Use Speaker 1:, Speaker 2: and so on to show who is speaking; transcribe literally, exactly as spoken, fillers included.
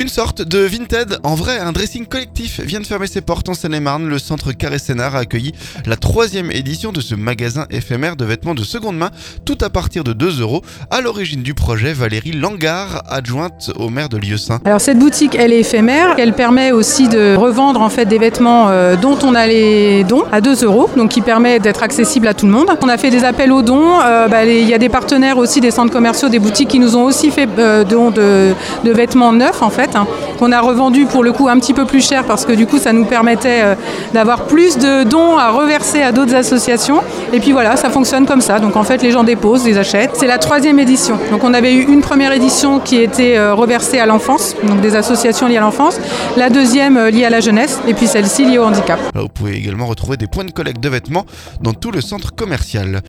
Speaker 1: Une sorte de Vinted, en vrai, un dressing collectif vient de fermer ses portes en Seine-et-Marne. Le centre Carré Sénart a accueilli la troisième édition de ce magasin éphémère de vêtements de seconde main, tout à partir de deux euros. À l'origine du projet, Valérie Langard, adjointe au maire de Lieusaint.
Speaker 2: Alors cette boutique, elle est éphémère. Elle permet aussi de revendre en fait des vêtements euh, dont on a les dons à deux euros, donc qui permet d'être accessible à tout le monde. On a fait des appels aux dons. Euh, bah, les, il y a des partenaires aussi, des centres commerciaux, des boutiques qui nous ont aussi fait euh, dons de, de vêtements neufs en fait, hein, qu'on a revendus pour le coup un petit peu plus cher parce que du coup ça nous permettait euh, d'avoir plus de dons à reverser à d'autres associations. Et puis voilà, ça fonctionne comme ça. Donc en fait les gens déposent, les achètent. C'est la troisième édition. Donc on avait eu une première édition qui était euh, reversée à l'enfance, donc des associations liées à l'enfance. La deuxième euh, liée à la jeunesse et puis celle-ci liée au handicap.
Speaker 1: Vous pouvez également retrouver des points de collecte de vêtements dans tout le centre commercial.